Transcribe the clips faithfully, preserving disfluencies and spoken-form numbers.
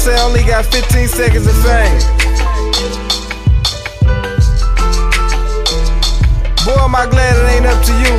say I only got fifteen seconds of fame. Boy, am I glad it ain't up to you.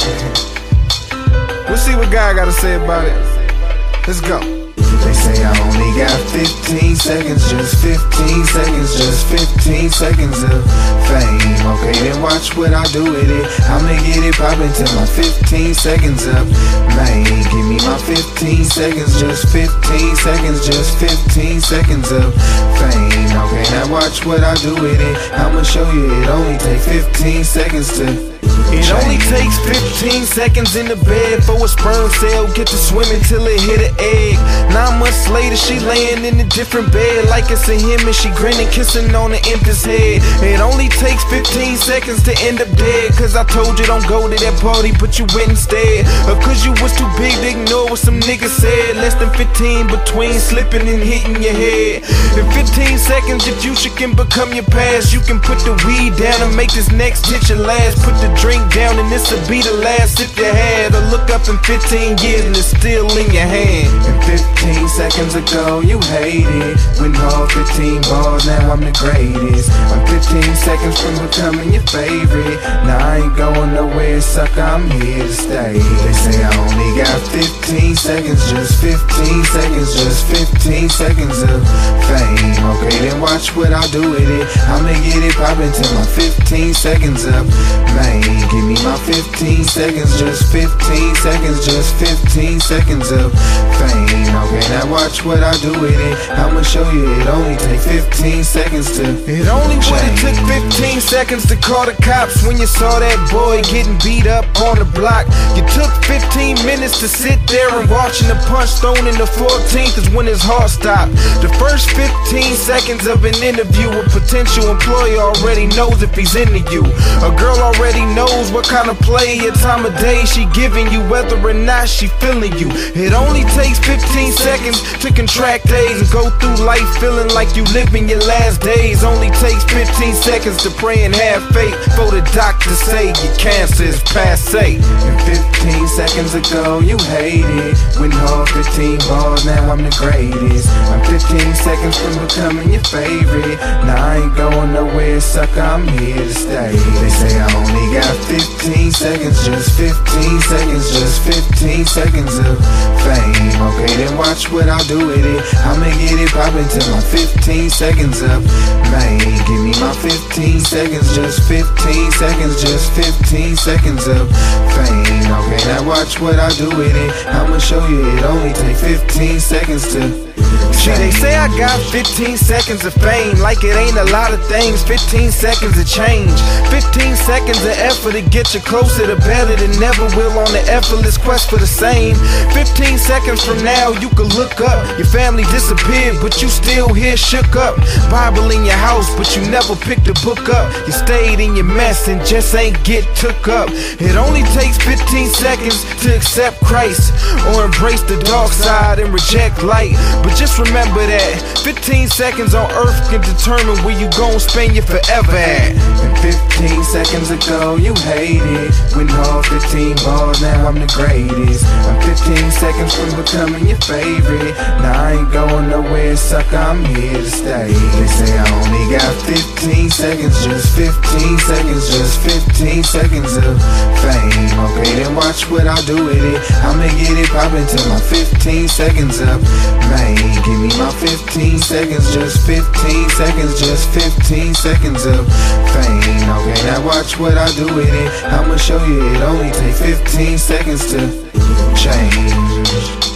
We'll see what God got to say about it. Let's go. They say I only got fifteen seconds, just fifteen seconds, just fifteen seconds of fame. Okay, then watch what I do with it. I'ma get it poppin' till my fifteen seconds up. Man, give me my fifteen seconds, just fifteen seconds, just fifteen seconds of fame. Okay, now watch what I do with it. I'ma show you it only take fifteen seconds to. It only takes fifteen seconds in the bed for a sperm cell get to swimming till it hit an egg. Nine months later she laying in a different bed like it's a him and she grinning kissing on the empress head. It only takes fifteen seconds to end up dead, cause I told you don't go to that party but you went instead, or cause you was too big to ignore what some niggas said. Less than fifteen between slipping and hitting your head. In fifteen seconds your future can become your past. You can put the weed down and make this next hit your last. Put the drink down and this'll be the last if you had. Or look up in fifteen years and it's still in your hand. And fifteen seconds ago you hated, went hard fifteen bars, now I'm the greatest. I'm fifteen seconds from becoming your favorite. Now I ain't going nowhere, sucker, I'm here to stay. They say I only got fifteen seconds, just fifteen seconds, just fifteen seconds of fame. Okay, then watch what I do with it. I'ma get it poppin' till my fifteen seconds up. Man, give me my fifteen seconds, just fifteen seconds, just fifteen seconds of fame. Okay, now watch what I do with it. I'ma show you it only take fifteen seconds to. It only would've took fifteen seconds to call the cops when you saw that boy getting beat up on the block. You took fifteen minutes to sit there and watching the punch thrown in the fourteenth is when his heart stopped. The first fifteen seconds of an interview, a potential employer already knows if he's into you. A girl already knows what kind of play or time of day she giving you, whether or not she feeling you. It only takes fifteen seconds to contract days and go through life feeling like you living your last days. Only takes fifteen seconds to pray and have faith for the doctor say your cancer is passe. And fifteen seconds ago you hated, went hard fifteen bars, now I'm the greatest. I'm fifteen seconds from becoming your favorite. Now I ain't going nowhere, sucker, I'm here to stay. They say I only got fifteen seconds, just fifteen seconds, just fifteen seconds of fame. Okay, then watch what I do with it. I'ma get it poppin' till my fifteen seconds up. Man, give me my fifteen seconds, just fifteen seconds, just fifteen seconds of fame. Okay, now watch what I do with it. I'ma show you it only take fifteen seconds to. See, they say I got fifteen seconds of fame, like it ain't a lot of things. Fifteen seconds of change, fifteen seconds of effort to get you closer to better than never will on the effortless quest for the same. Fifteen seconds from now you can look up, your family disappeared but you still here shook up. Bible in your house but you never picked the book up. You stayed in your mess and just ain't get took up. It only takes fifteen seconds to accept Christ or embrace the dark side and reject light. But just remember that fifteen seconds on earth can determine where you gon' spend your forever at. And fifteen seconds ago you hated, went hard fifteen bars, now I'm the greatest. I'm fifteen seconds from becoming your favorite. Now I ain't going nowhere, sucker, I'm here to stay. They say I only got fifteen seconds, just fifteen seconds, just fifteen seconds of fame. Okay, then watch what I do with it. I'ma get it poppin' till my fifteen seconds up. Man, give me my fifteen seconds, just fifteen seconds, just fifteen seconds of fame. Okay, now watch what I do with it. I'ma show you it only take fifteen seconds to change.